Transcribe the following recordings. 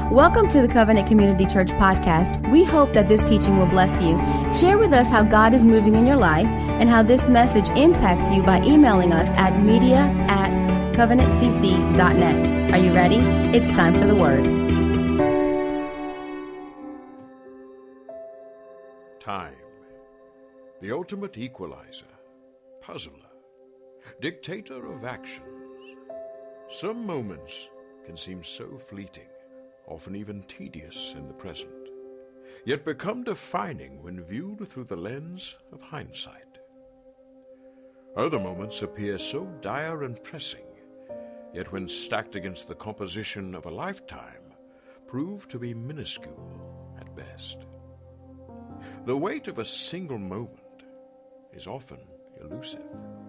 Welcome to the Covenant Community Church podcast. We hope that this teaching will bless you. Share with us how God is moving in your life and how this message impacts you by emailing us at media@covenantcc.net. Are you ready? It's time for the word. Time, the ultimate equalizer, puzzler, dictator of actions. Some moments can seem so fleeting, often even tedious in the present, yet become defining when viewed through the lens of hindsight. Other moments appear so dire and pressing, yet when stacked against the composition of a lifetime, prove to be minuscule at best. The weight of a single moment is often elusive.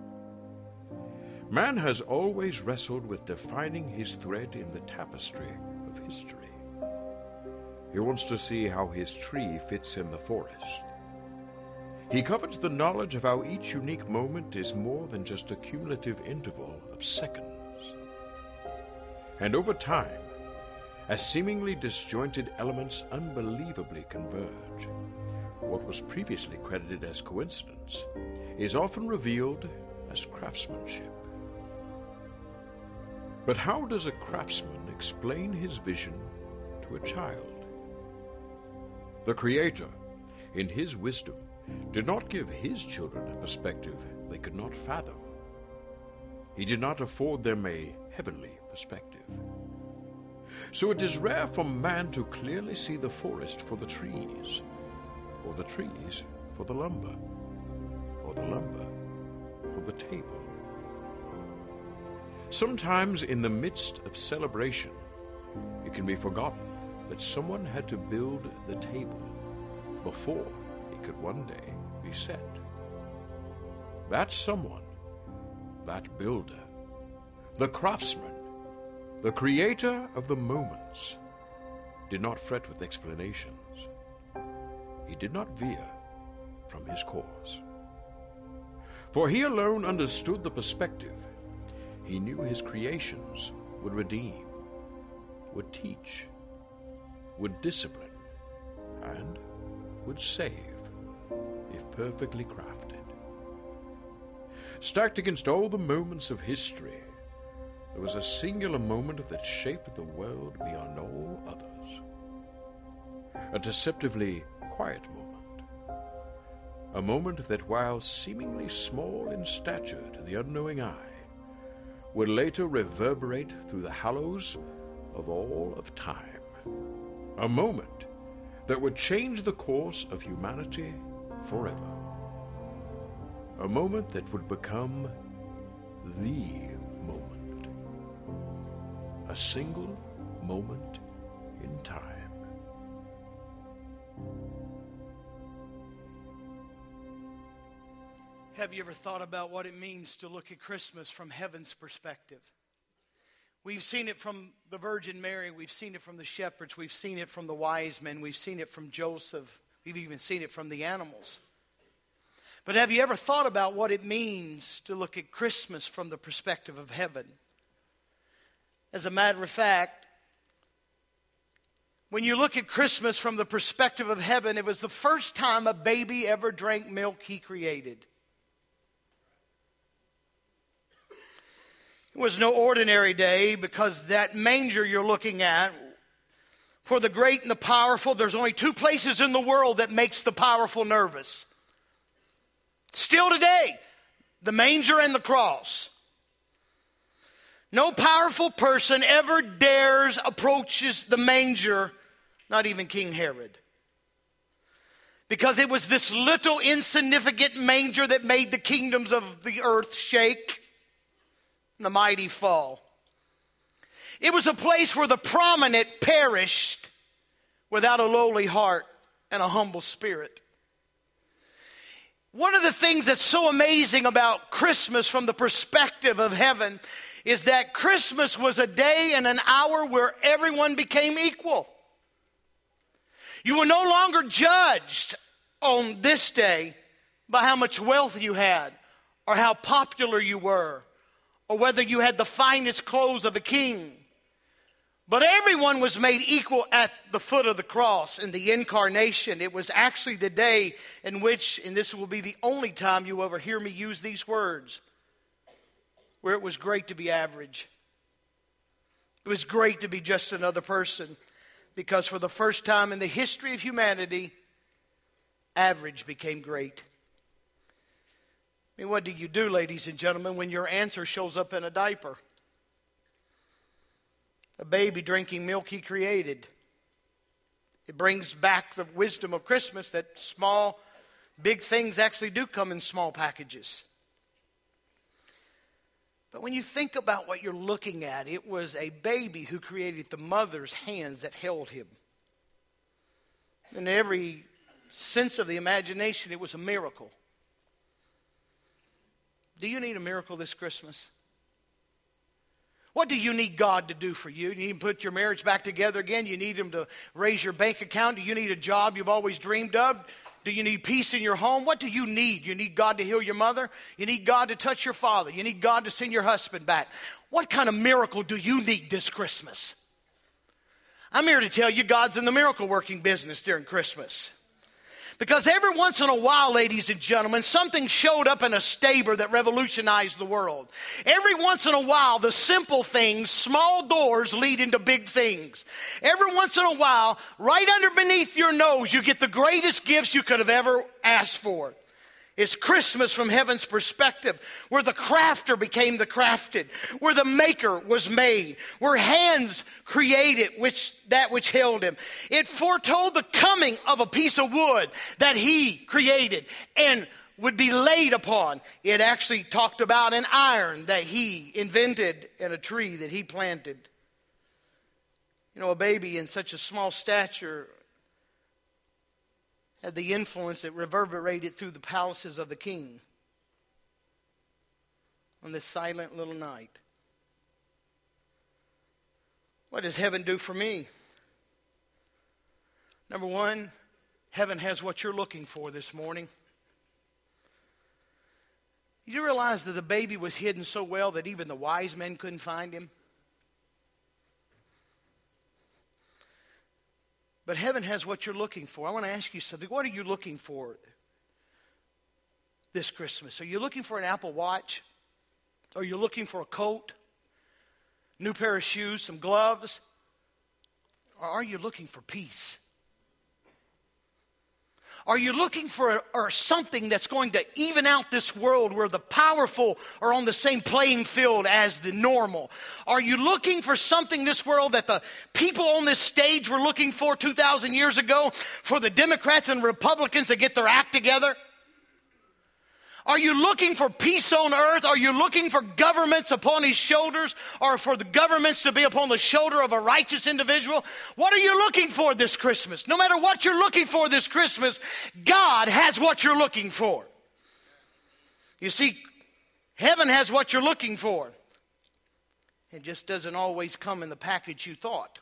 Man has always wrestled with defining his thread in the tapestry of history. He wants to see how his tree fits in the forest. He covets the knowledge of how each unique moment is more than just a cumulative interval of seconds. And over time, as seemingly disjointed elements unbelievably converge, what was previously credited as coincidence is often revealed as craftsmanship. But how does a craftsman explain his vision to a child? The Creator, in his wisdom, did not give his children a perspective they could not fathom. He did not afford them a heavenly perspective. So it is rare for man to clearly see the forest for the trees, or the trees for the lumber, or the lumber for the table. Sometimes in the midst of celebration, it can be forgotten that someone had to build the table before it could one day be set. That someone, that builder, the craftsman, the creator of the moments, did not fret with explanations. He did not veer from his course. For he alone understood the perspective. He knew his creations would redeem, would teach, would discipline, and would save, if perfectly crafted. Stacked against all the moments of history, there was a singular moment that shaped the world beyond all others. A deceptively quiet moment. A moment that, while seemingly small in stature to the unknowing eye, would later reverberate through the hallows of all of time. A moment that would change the course of humanity forever. A moment that would become the moment. A single moment in time. Have you ever thought about what it means to look at Christmas from heaven's perspective? We've seen it from the Virgin Mary. We've seen it from the shepherds. We've seen it from the wise men. We've seen it from Joseph. We've even seen it from the animals. But have you ever thought about what it means to look at Christmas from the perspective of heaven? As a matter of fact, when you look at Christmas from the perspective of heaven, it was the first time a baby ever drank milk he created. It was no ordinary day, because that manger you're looking at, for the great and the powerful, there's only two places in the world that makes the powerful nervous. Still today, the manger and the cross. No powerful person ever dares approaches the manger, not even King Herod. Because it was this little insignificant manger that made the kingdoms of the earth shake. The mighty fall. It was a place where the prominent perished without a lowly heart and a humble spirit. One of the things that's so amazing about Christmas from the perspective of heaven is that Christmas was a day and an hour where everyone became equal. You were no longer judged on this day by how much wealth you had, or how popular you were, or whether you had the finest clothes of a king. But everyone was made equal at the foot of the cross in the incarnation. It was actually the day in which, and this will be the only time you ever hear me use these words, where it was great to be average. It was great to be just another person, because for the first time in the history of humanity, average became great. I mean, what do you do, ladies and gentlemen, when your answer shows up in a diaper? A baby drinking milk he created. It brings back the wisdom of Christmas that big things actually do come in small packages. But when you think about what you're looking at, it was a baby who created the mother's hands that held him. In every sense of the imagination, it was a miracle. Do you need a miracle this Christmas? What do you need God to do for you? You need Him to put your marriage back together again? You need Him to raise your bank account? Do you need a job you've always dreamed of? Do you need peace in your home? What do you need? You need God to heal your mother? You need God to touch your father? You need God to send your husband back? What kind of miracle do you need this Christmas? I'm here to tell you God's in the miracle working business during Christmas. Because every once in a while, ladies and gentlemen, something showed up in a stable that revolutionized the world. Every once in a while, the simple things, small doors lead into big things. Every once in a while, right under beneath your nose, you get the greatest gifts you could have ever asked for. It's Christmas from heaven's perspective, where the crafter became the crafted, where the maker was made, where hands created that which held him. It foretold the coming of a piece of wood that he created and would be laid upon. It actually talked about an iron that he invented and a tree that he planted. You know, a baby in such a small stature had the influence that reverberated through the palaces of the king on this silent little night. What does heaven do for me? Number one, heaven has what you're looking for this morning. You realize that the baby was hidden so well that even the wise men couldn't find him? But heaven has what you're looking for. I want to ask you something. What are you looking for this Christmas? Are you looking for an Apple Watch? Are you looking for a coat? New pair of shoes, some gloves? Or are you looking for peace? Are you looking for something that's going to even out this world where the powerful are on the same playing field as the normal? Are you looking for something in this world that the people on this stage were looking for 2,000 years ago, for the Democrats and Republicans to get their act together? Are you looking for peace on earth? Are you looking for governments upon his shoulders, or for the governments to be upon the shoulder of a righteous individual? What are you looking for this Christmas? No matter what you're looking for this Christmas, God has what you're looking for. You see, heaven has what you're looking for. It just doesn't always come in the package you thought.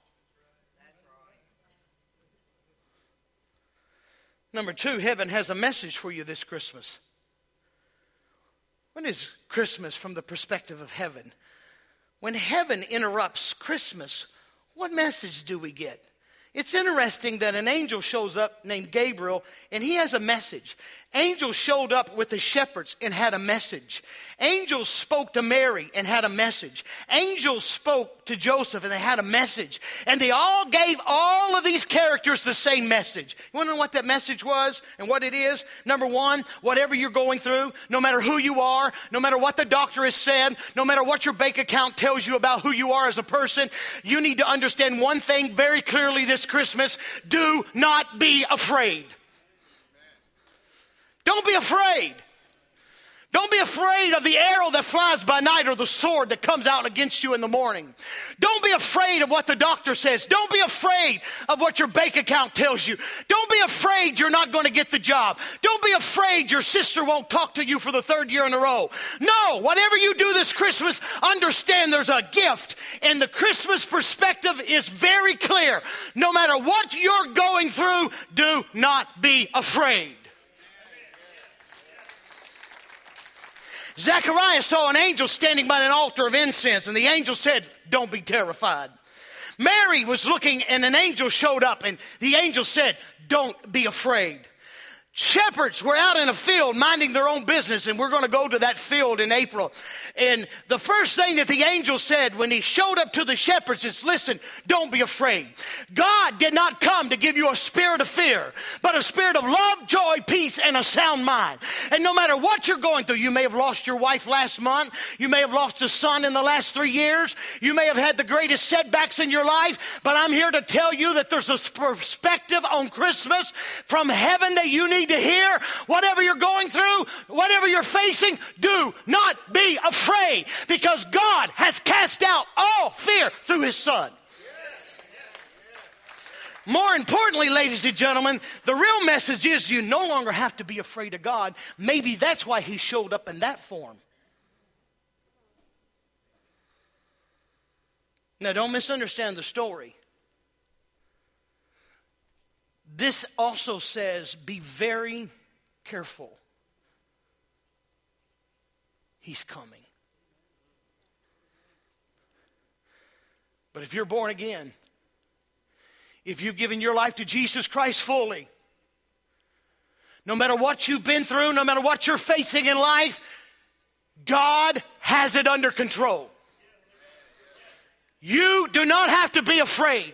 Number two, heaven has a message for you this Christmas. What is Christmas from the perspective of heaven? When heaven interrupts Christmas, what message do we get? It's interesting that an angel shows up named Gabriel, and he has a message. Angels showed up with the shepherds and had a message. Angels spoke to Mary and had a message. Angels spoke to Joseph and they had a message. And they all gave all of these characters the same message. You want to know what that message was and what it is? Number one, whatever you're going through, no matter who you are, no matter what the doctor has said, no matter what your bank account tells you about who you are as a person, you need to understand one thing very clearly this Christmas: do not be afraid. Don't be afraid. Don't be afraid of the arrow that flies by night or the sword that comes out against you in the morning. Don't be afraid of what the doctor says. Don't be afraid of what your bank account tells you. Don't be afraid you're not going to get the job. Don't be afraid your sister won't talk to you for the third year in a row. No, whatever you do this Christmas, understand there's a gift. And the Christmas perspective is very clear. No matter what you're going through, do not be afraid. Zechariah saw an angel standing by an altar of incense, and the angel said, "Don't be terrified." Mary was looking and an angel showed up and the angel said, don't be afraid. Shepherds were out in a field minding their own business, and we're going to go to that field in April. And the first thing that the angel said when he showed up to the shepherds is, listen, don't be afraid. God did not come to give you a spirit of fear, but a spirit of love, joy, peace, and a sound mind. And no matter what you're going through, you may have lost your wife last month. You may have lost a son in the last 3 years. You may have had the greatest setbacks in your life, but I'm here to tell you that there's a perspective on Christmas from heaven that you need to hear. Whatever you're going through, whatever you're facing, do not be afraid, because God has cast out all fear through his Son. More importantly, ladies and gentlemen, the real message is you no longer have to be afraid of God. Maybe that's why he showed up in that form. Now, don't misunderstand the story. This also says, be very careful. He's coming. But if you're born again, if you've given your life to Jesus Christ fully, no matter what you've been through, no matter what you're facing in life, God has it under control. You do not have to be afraid.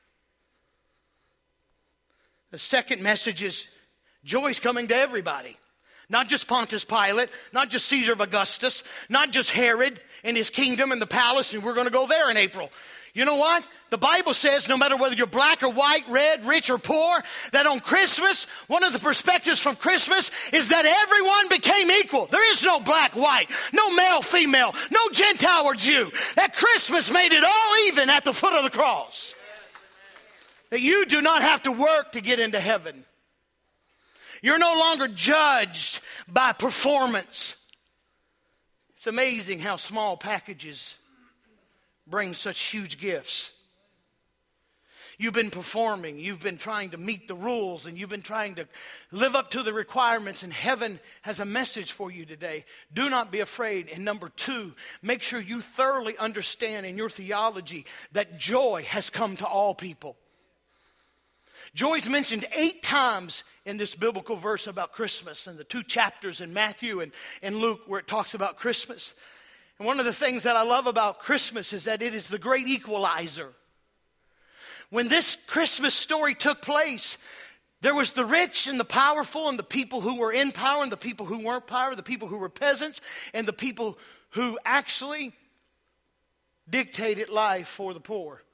The second message is joy's coming to everybody. Not just Pontius Pilate, not just Caesar of Augustus, not just Herod and his kingdom and the palace, and we're going to go there in April. You know what? The Bible says no matter whether you're black or white, red, rich or poor, that on Christmas, one of the perspectives from Christmas is that everyone became equal. There is no black, white, no male, female, no Gentile or Jew. That Christmas made it all even at the foot of the cross. That you do not have to work to get into heaven. You're no longer judged by performance. It's amazing how small packages bring such huge gifts. You've been performing, you've been trying to meet the rules, and you've been trying to live up to the requirements, and heaven has a message for you today. Do not be afraid. And number 2, make sure you thoroughly understand in your theology that joy has come to all people. Joy is mentioned 8 times in this biblical verse about Christmas, in the 2 chapters in Matthew and Luke where it talks about Christmas. And one of the things that I love about Christmas is that it is the great equalizer. When this Christmas story took place, there was the rich and the powerful and the people who were in power and the people who weren't power, the people who were peasants and the people who actually dictated life for the poor.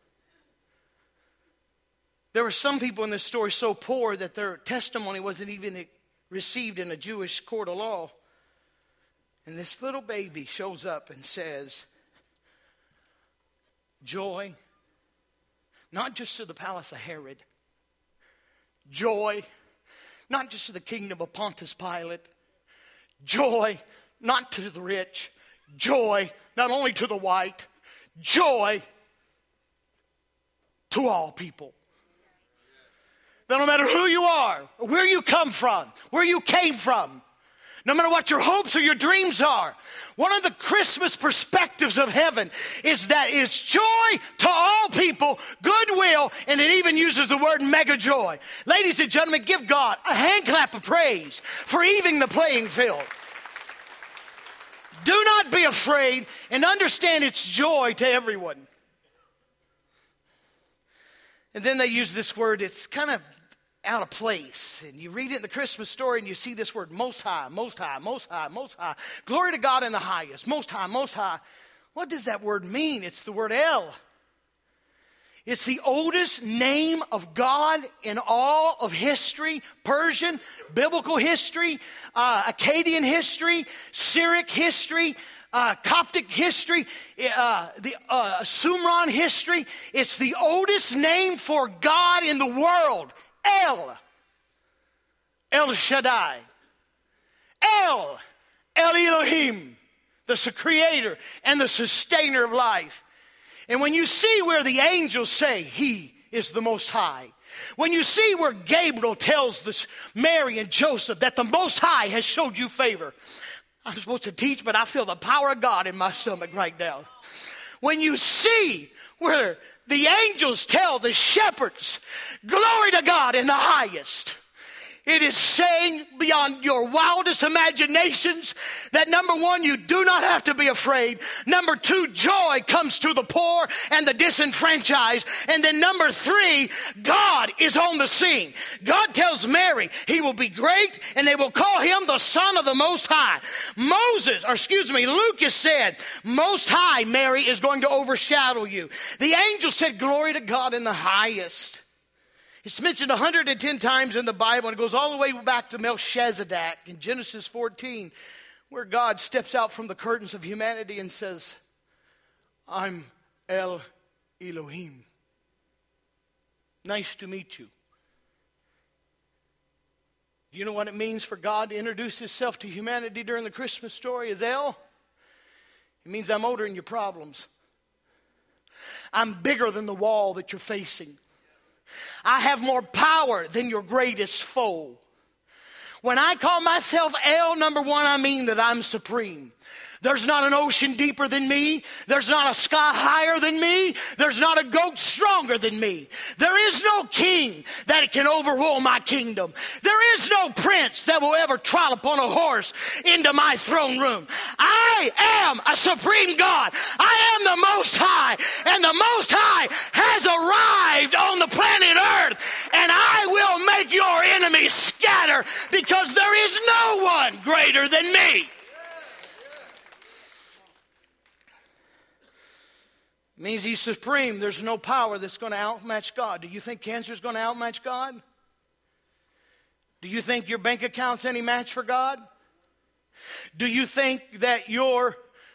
There were some people in this story so poor that their testimony wasn't even received in a Jewish court of law. And this little baby shows up and says, joy, not just to the palace of Herod. Joy, not just to the kingdom of Pontius Pilate. Joy, not to the rich. Joy, not only to the white. Joy to all people. That no matter who you are, or where you come from, where you came from, no matter what your hopes or your dreams are, one of the Christmas perspectives of heaven is that it's joy to all people, goodwill, and it even uses the word mega joy. Ladies and gentlemen, give God a hand clap of praise for evening the playing field. Do not be afraid and understand it's joy to everyone. And then they use this word, it's kind of out of place. And you read it in the Christmas story and you see this word, most high, most high, most high, most high. Glory to God in the highest, most high, most high. What does that word mean? It's the word El. It's the oldest name of God in all of history, Persian, biblical history, Akkadian history, Syriac history, Coptic history, the Sumerian history. It's the oldest name for God in the world. El Shaddai. El Elohim, the creator and the sustainer of life. And when you see where the angels say he is the Most High, when you see where Gabriel tells Mary and Joseph that the Most High has showed you favor. I'm supposed to teach, but I feel the power of God in my stomach right now. When you see where the angels tell the shepherds, glory to God in the highest. It is saying beyond your wildest imaginations that number one, you do not have to be afraid. Number two, joy comes to the poor and the disenfranchised. And then number three, God is on the scene. God tells Mary he will be great and they will call him the Son of the Most High. Lucas said, Most High, Mary, is going to overshadow you. The angel said, glory to God in the highest. It's mentioned 110 times in the Bible, and it goes all the way back to Melchizedek in Genesis 14, where God steps out from the curtains of humanity and says, I'm El Elohim. Nice to meet you. Do you know what it means for God to introduce himself to humanity during the Christmas story as El? It means I'm older than your problems. I'm bigger than the wall that you're facing. I have more power than your greatest foe. When I call myself El, number one, I mean that I'm supreme. There's not an ocean deeper than me. There's not a sky higher than me. There's not a goat stronger than me. There is no king that can overrule my kingdom. There is no prince that will ever trot upon a horse into my throne room. I am a supreme God. I am the Most High, and the Most High has arrived on the planet Earth, and I will make your enemies scatter because there is no one greater than me. It means he's supreme. There's no power that's going to outmatch God. Do you think cancer is going to outmatch God? Do you think your bank account's any match for God? Do you think that your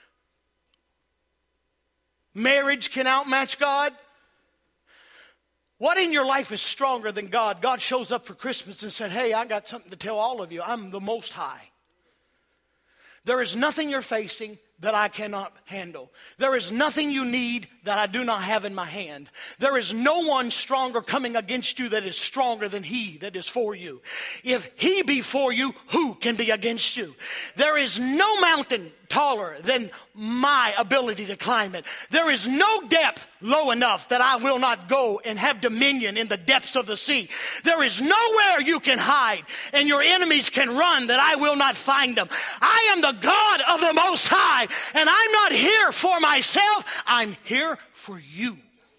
marriage can outmatch God? What in your life is stronger than God? God shows up for Christmas and said, hey, I got something to tell all of you. I'm the Most High. There is nothing you're facing that I cannot handle. There is nothing you need that I do not have in my hand. There is no one stronger coming against you that is stronger than he that is for you. If he be for you, who can be against you? There is no mountain taller than my ability to climb it. There is no depth low enough that I will not go and have dominion in the depths of the sea. There is nowhere you can hide and your enemies can run that I will not find them. I am the God of the Most High, and I'm not here for myself. I'm here for you.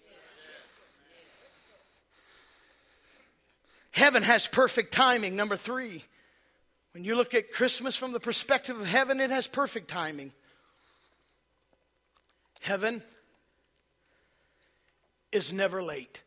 Heaven has perfect timing. Number three. When you look at Christmas from the perspective of heaven, it has perfect timing. Heaven is never late.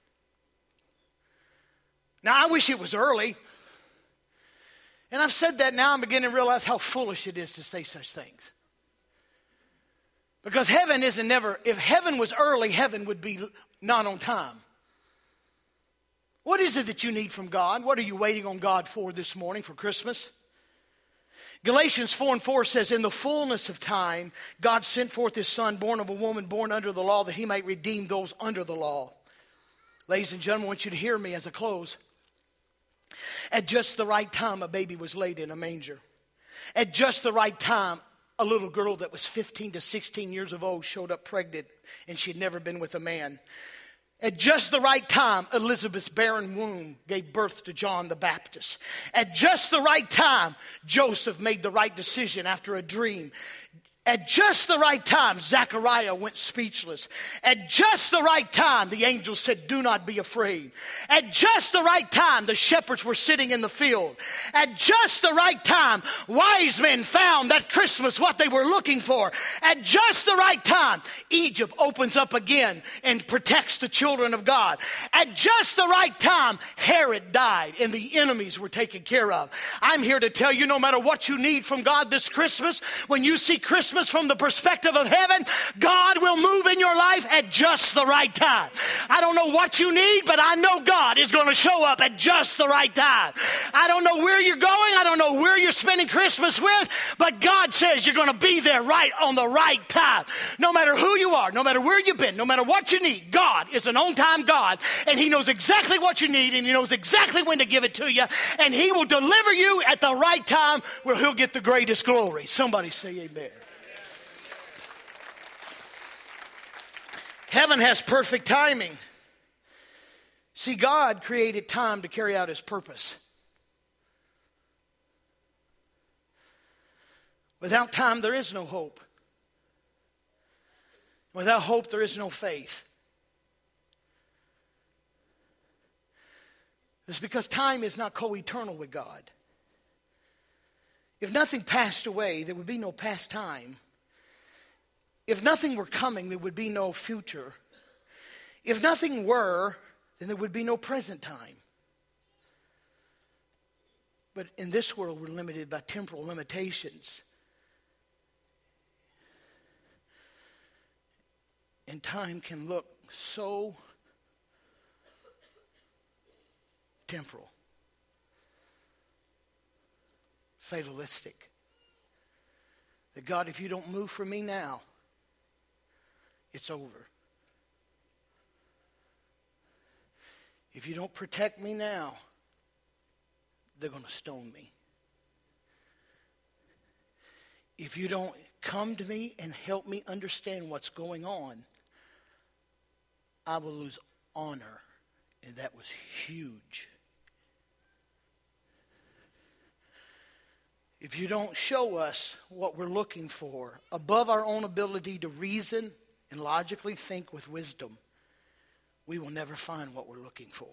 Now, I wish it was early. And I've said that now. I'm beginning to realize how foolish it is to say such things. Because heaven isn't never, if heaven was early, heaven would be not on time. What is it that you need from God? What are you waiting on God for this morning for Christmas? Galatians 4:4 says, in the fullness of time, God sent forth his son, born of a woman, born under the law, that he might redeem those under the law. Ladies and gentlemen, I want you to hear me as I close. At just the right time, a baby was laid in a manger. At just the right time, a little girl that was 15 to 16 years of old showed up pregnant, and she'd never been with a man. At just the right time, Elizabeth's barren womb gave birth to John the Baptist. At just the right time, Joseph made the right decision after a dream. At just the right time, Zechariah went speechless. At just the right time, the angel said, do not be afraid. At just the right time, the shepherds were sitting in the field. At just the right time, wise men found that Christmas what they were looking for. At just the right time, Egypt opens up again and protects the children of God. At just the right time, Herod died and the enemies were taken care of. I'm here to tell you, no matter what you need from God this Christmas, when you see Christmas from the perspective of heaven, God will move in your life at just the right time. I don't know what you need, but I know God is going to show up at just the right time. I don't know where you're going. I don't know where you're spending Christmas with, but God says you're going to be there right on the right time. No matter who you are, no matter where you've been, no matter what you need, God is an on-time God, and he knows exactly what you need, and he knows exactly when to give it to you, and he will deliver you at the right time where he'll get the greatest glory. Somebody say amen. Heaven has perfect timing. See, God created time to carry out his purpose. Without time, there is no hope. Without hope, there is no faith. It's because time is not co-eternal with God. If nothing passed away, there would be no past time. If nothing were coming, there would be no future. If nothing were, then there would be no present time. But in this world, we're limited by temporal limitations. And time can look so temporal, fatalistic, that God, if you don't move for me now, it's over. If you don't protect me now, they're going to stone me. If you don't come to me and help me understand what's going on, I will lose honor. And that was huge. If you don't show us what we're looking for above our own ability to reason and logically think with wisdom, we will never find what we're looking for.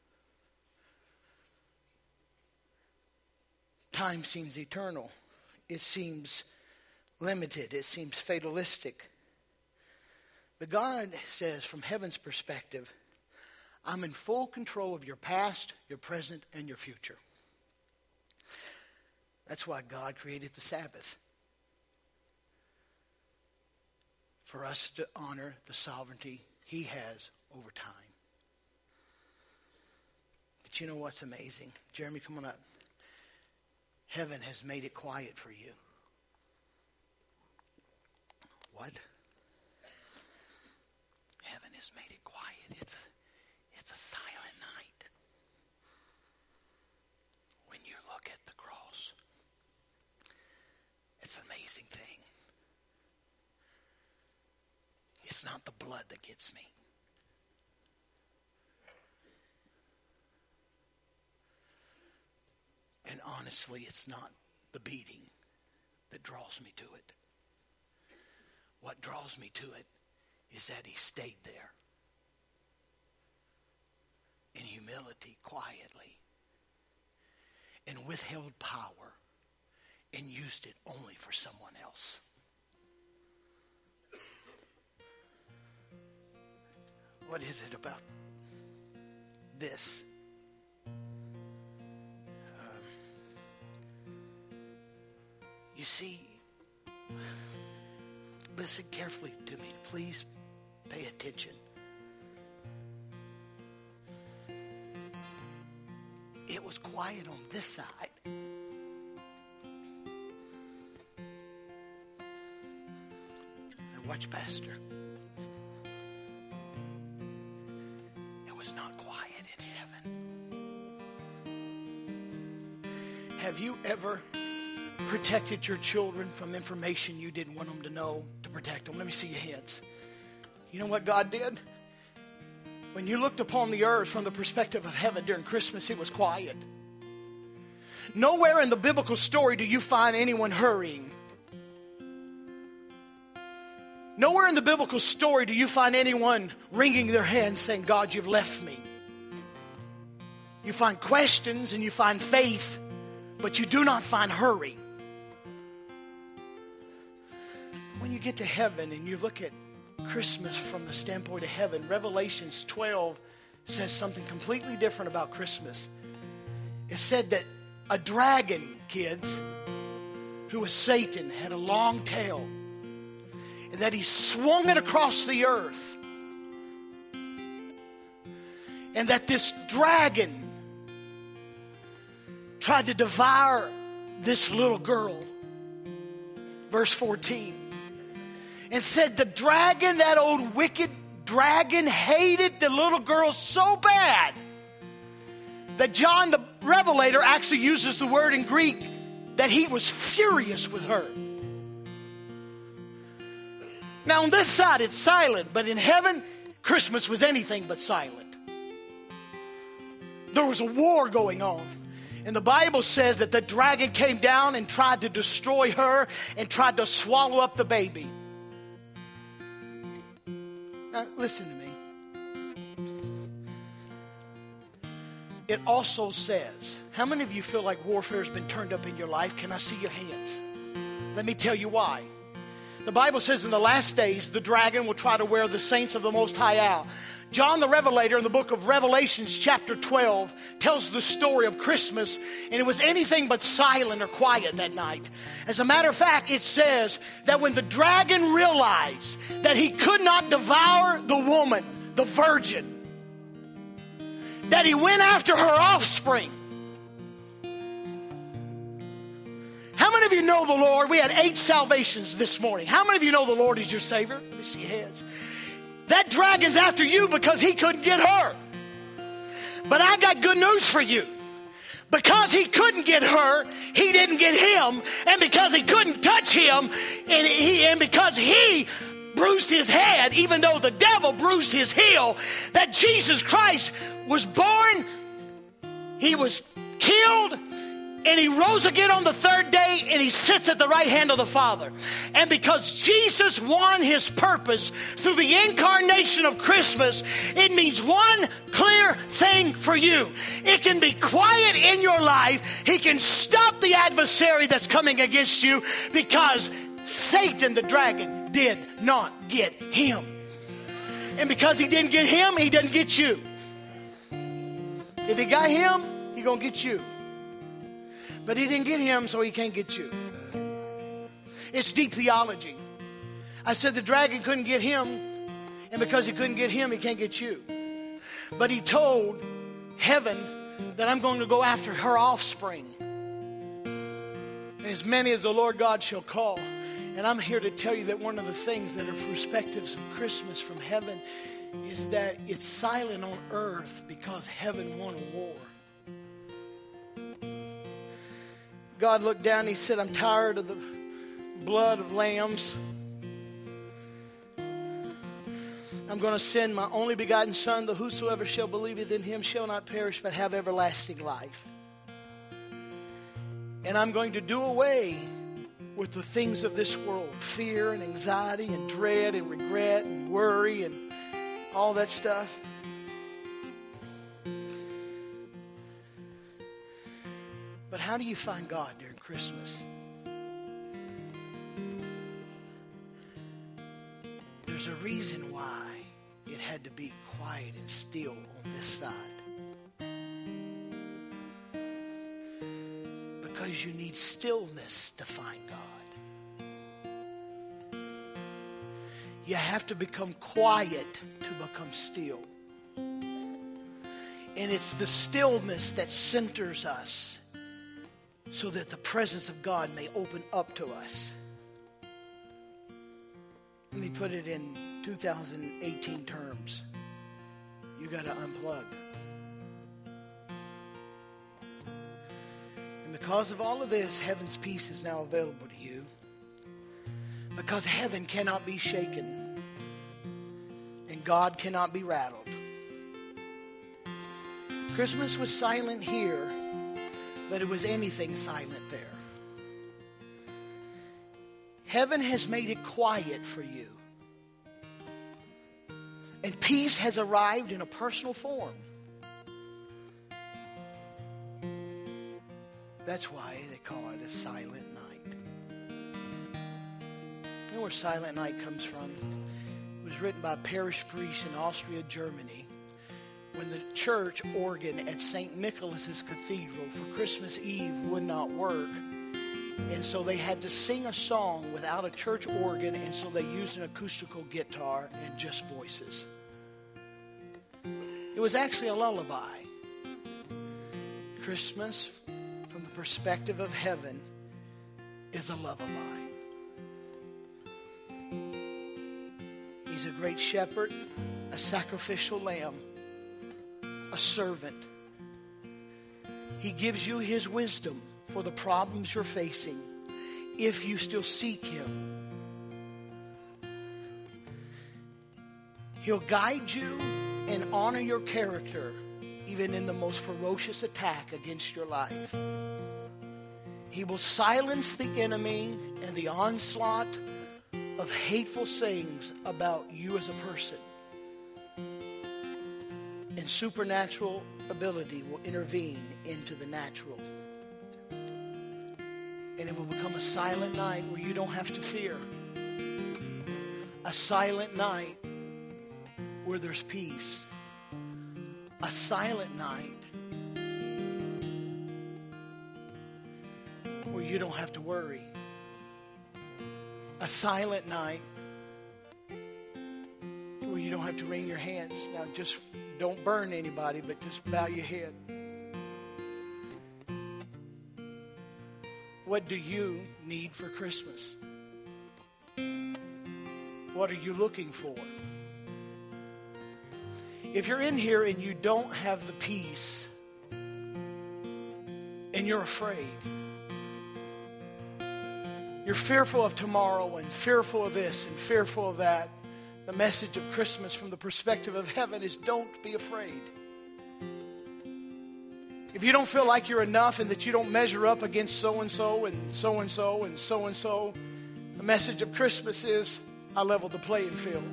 Time seems eternal. It seems limited. It seems fatalistic. But God says, from heaven's perspective, I'm in full control of your past, your present, and your future. That's why God created the Sabbath. For us to honor the sovereignty he has over time. But you know what's amazing? Jeremy, come on up. Heaven has made it quiet for you. What? Heaven has made it quiet. It's a silent night. When you look at the cross, it's an amazing thing. It's not the blood that gets me. And honestly, it's not the beating that draws me to it. What draws me to it is that he stayed there in humility, quietly, and withheld power and used it only for someone else. What is it about this? You see, listen carefully to me. Please pay attention. It was quiet on this side. Now watch, Pastor. It was not quiet in heaven. Have you ever protected your children from information you didn't want them to know to protect them? Let me see your hands. You know what God did? When you looked upon the earth from the perspective of heaven during Christmas, it was quiet. Nowhere in the biblical story do you find anyone hurrying. Nowhere in the biblical story do you find anyone wringing their hands saying, God, you've left me. You find questions and you find faith, but you do not find hurry. When you get to heaven and you look at Christmas from the standpoint of heaven, Revelations 12 says something completely different about Christmas. It said that a dragon, kids, who was Satan, had a long tail, and that he swung it across the earth, and that this dragon tried to devour this little girl. Verse 14. And said the dragon, that old wicked dragon, hated the little girl so bad that John the Revelator actually uses the word in Greek that he was furious with her. Now on this side it's silent, but in heaven, Christmas was anything but silent. There was a war going on. And the Bible says that the dragon came down and tried to destroy her and tried to swallow up the baby. Now listen to me. It also says, how many of you feel like warfare has been turned up in your life? Can I see your hands? Let me tell you why. The Bible says in the last days, the dragon will try to wear the saints of the Most High out. John the Revelator in the book of Revelations chapter 12 tells the story of Christmas, and it was anything but silent or quiet that night. As a matter of fact, it says that when the dragon realized that he could not devour the woman, the virgin, that he went after her offspring. How many of you know the Lord? We had 8 salvations this morning. How many of you know the Lord is your Savior? Let me see your heads. That dragon's after you because he couldn't get her. But I got good news for you. Because he couldn't get her, he didn't get him. And because he couldn't touch him, and because he bruised his head, even though the devil bruised his heel, that Jesus Christ was born, he was killed, and he rose again on the 3rd day, and he sits at the right hand of the Father. And because Jesus won his purpose through the incarnation of Christmas, it means one clear thing for you. It can be quiet in your life. He can stop the adversary that's coming against you, because Satan, the dragon, did not get him. And because he didn't get him, he doesn't get you. If he got him, he's going to get you. But he didn't get him, so he can't get you. It's deep theology. I said the dragon couldn't get him, and because he couldn't get him, he can't get you. But he told heaven that I'm going to go after her offspring. And as many as the Lord God shall call. And I'm here to tell you that one of the things that are perspectives of Christmas from heaven is that it's silent on earth because heaven won a war. God looked down and he said, I'm tired of the blood of lambs. I'm going to send my only begotten Son, that whosoever shall believeth in him shall not perish but have everlasting life. And I'm going to do away with the things of this world, fear and anxiety and dread and regret and worry and all that stuff. But how do you find God during Christmas? There's a reason why it had to be quiet and still on this side. Because you need stillness to find God. You have to become quiet to become still. And it's the stillness that centers us, so that the presence of God may open up to us. Let me put it in 2018 terms. You got to unplug. And because of all of this, heaven's peace is now available to you. Because heaven cannot be shaken. And God cannot be rattled. Christmas was silent here, but it was anything silent there. Heaven has made it quiet for you. And peace has arrived in a personal form. That's why they call it a silent night. You know where Silent Night comes from? It was written by a parish priest in Austria, Germany, when the church organ at St. Nicholas's Cathedral for Christmas Eve would not work. And so they had to sing a song without a church organ, and so they used an acoustical guitar and just voices. It was actually a lullaby. Christmas, from the perspective of heaven, is a lullaby. He's a great shepherd, a sacrificial lamb, a servant. He gives you his wisdom for the problems you're facing if you still seek him. He'll guide you and honor your character even in the most ferocious attack against your life. He will silence the enemy and the onslaught of hateful sayings about you as a person. And supernatural ability will intervene into the natural. And it will become a silent night where you don't have to fear. A silent night where there's peace. A silent night where you don't have to worry. A silent night where you don't have to wring your hands. Now just don't burn anybody, but just bow your head. What do you need for Christmas? What are you looking for? If you're in here and you don't have the peace and you're afraid, you're fearful of tomorrow and fearful of this and fearful of that, the message of Christmas from the perspective of heaven is don't be afraid. If you don't feel like you're enough and that you don't measure up against so-and-so and so-and-so and so-and-so, the message of Christmas is I leveled the playing field.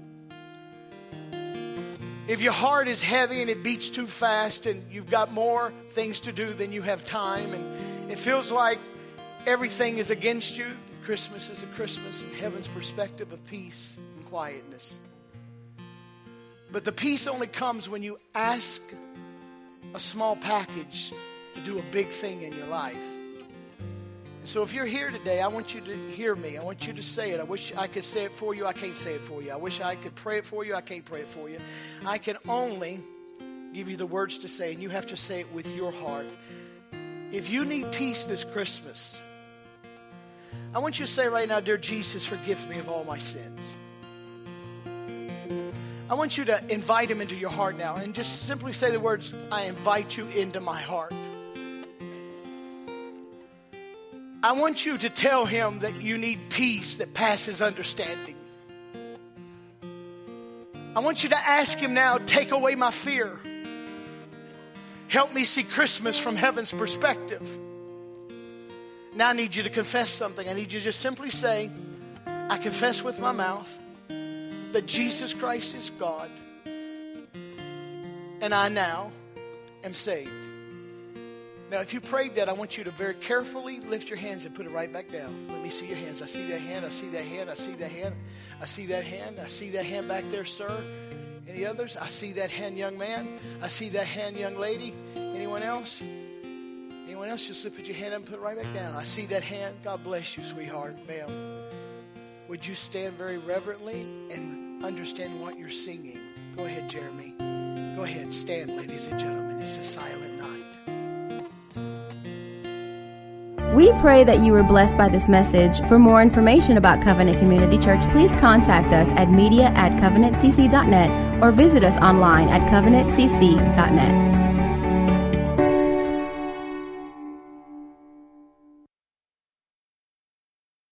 If your heart is heavy and it beats too fast and you've got more things to do than you have time and it feels like everything is against you, Christmas is a Christmas in heaven's perspective of peace and quietness. But the peace only comes when you ask a small package to do a big thing in your life. So if you're here today, I want you to hear me. I want you to say it. I wish I could say it for you. I can't say it for you. I wish I could pray it for you. I can't pray it for you. I can only give you the words to say, and you have to say it with your heart. If you need peace this Christmas, I want you to say right now, dear Jesus, forgive me of all my sins. I want you to invite him into your heart now and just simply say the words, I invite you into my heart. I want you to tell him that you need peace that passes understanding. I want you to ask him now, take away my fear. Help me see Christmas from heaven's perspective. Now I need you to confess something. I need you to just simply say, I confess with my mouth that Jesus Christ is God, and I now am saved. Now, if you prayed that, I want you to very carefully lift your hands and put it right back down. Let me see your hands. I see that hand. I see that hand. I see that hand. I see that hand. I see that hand back there, sir. Any others? I see that hand, young man. I see that hand, young lady. Anyone else? Anyone else? Just put your hand up and put it right back down. I see that hand. God bless you, sweetheart. Ma'am. Would you stand very reverently and understand what you're singing? Go ahead, Jeremy. Go ahead. Stand, ladies and gentlemen. It's a silent night. We pray that you were blessed by this message. For more information about Covenant Community Church, please contact us at media@covenantcc.net or visit us online at covenantcc.net.